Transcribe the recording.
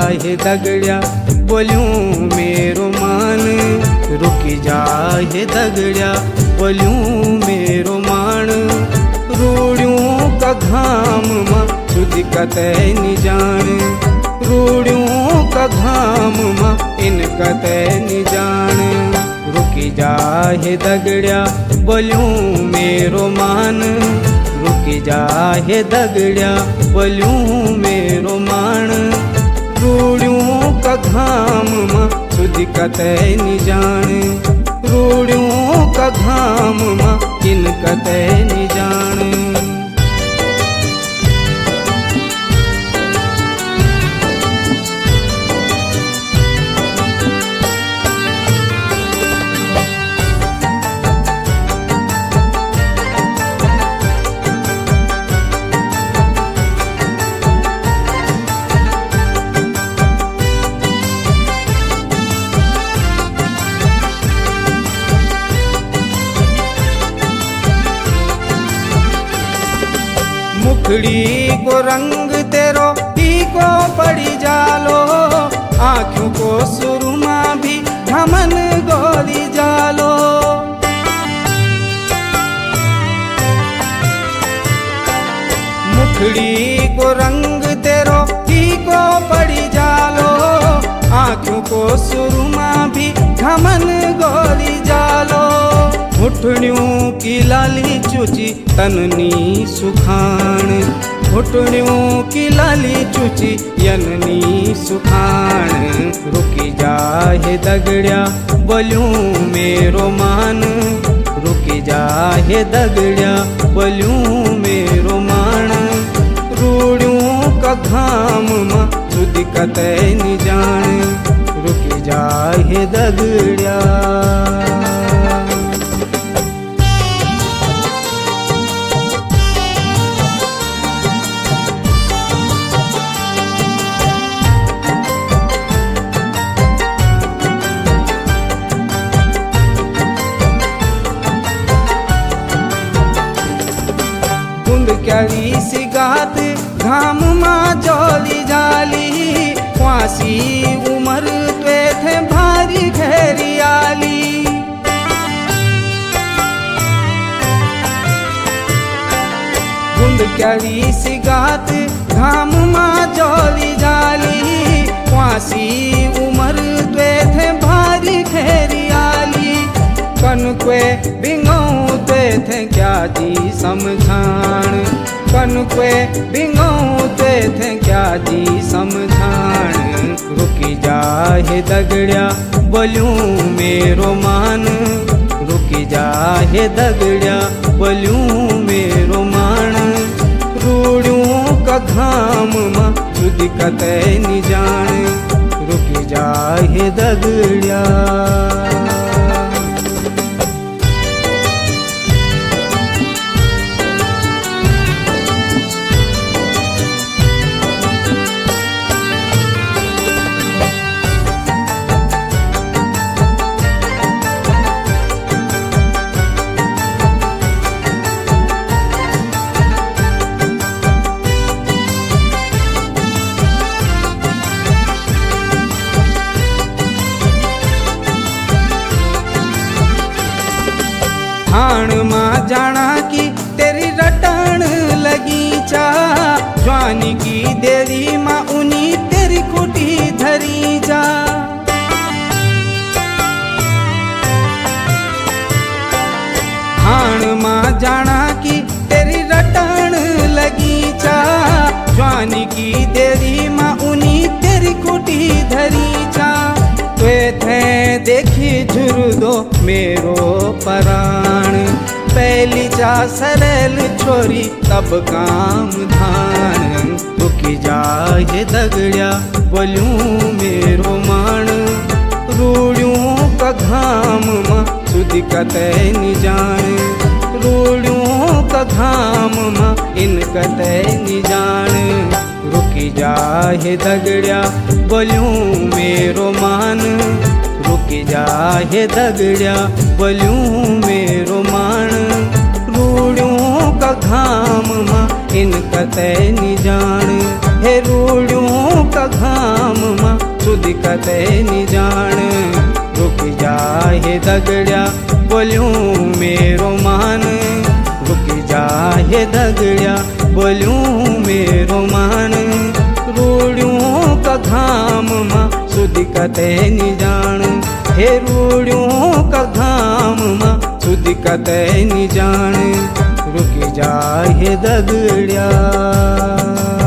जाए दगड़िया बोलूं मेरो मान, रुकी जाए दगड़िया बोलूं मेरो मान। रूड़ियों का घाम मां सुध कतै नि जान, रूड़ियों का घाम मां इन कतै नि जान। रुकी जाए दगड़िया बोलूं मेरो मान, रुकी जाए दगड़िया बोलूं मेरो मान। रूड़ियों का घाम मां सुध कतै नि जान, रूड़ियों का घाम मां इन कतै नि जान। मुखड़ी को रंग तेरो फीको पड़ी जालो, आँखों को सुरमा भी धमन गोरी जालो। मुखड़ी को रंग तेरो फीको पड़ी जालो, आँखों को सुरमा भी धमन गोरी जालो। घुटनियों की लाली चुची तननी सुखान, घुटनियों की लाली चुची यननी सुखान। रुकी जाए दगड़िया बोलूं मेरो मान, रुकी जाए दगड़िया बोलूं मेरो मान। रूड़ियों का घाम मां सुध कतै नि जान, रुकी जाए दगड़िया। क्यारी सी गात घाम मां जोली जाली, क्वासी उमर ते थे भारी घेरी आली। गुंद क्यारी सी गात घाम मां जोली जाली, क्वासी उमर ते थे भारी घेरी आली। कन के बिंगों ते थे क्या जी समझान, कन के बिंगों ते थे क्या जी समझान। रुकी जाए दगड़िया बोलूं मेरो मान, रुकी जाए दगड़िया बोलूं मेरो मान। रूड़ियों का घाम मां सुध कतै नि जान, रुकी जाए दगड़िया। हाण मां जाना की तेरी रटन लगी चा, जवानी की देरी मां उनी तेरी कुटी धरी जा। हाण मां जाना की तेरी रटन लगी चा, जवानी की देरी मां उनी तेरी कुटी धरी जा। वे थे देखी झुरदो मेरो पराण, पहली चा सरल छोरी तब काम धान। रुकी जाए दगड़िया बोलूं मेरो मान, रूड़ियों का घाम मां सुध कतै नि जान, रूड़ियों का घाम मां इन कतै नि जान। रुकी जाए दगड़िया बोलूं मेरो मान, रुकी जाए दगड़िया बोलूं मेरो मान। रूड़ियों का घाम मां इन कतै नि जान, हे रूड़ियों का घाम बोल्यूं मेरो मान रुक जा हे दगड़िया, बोल्यूं मेरो मान रूड़ियों का घाम मां सुधी कते नी जान, हे रूड़ियों का घाम मां सुधी कते नी जान, रुक जा हे दगड़िया।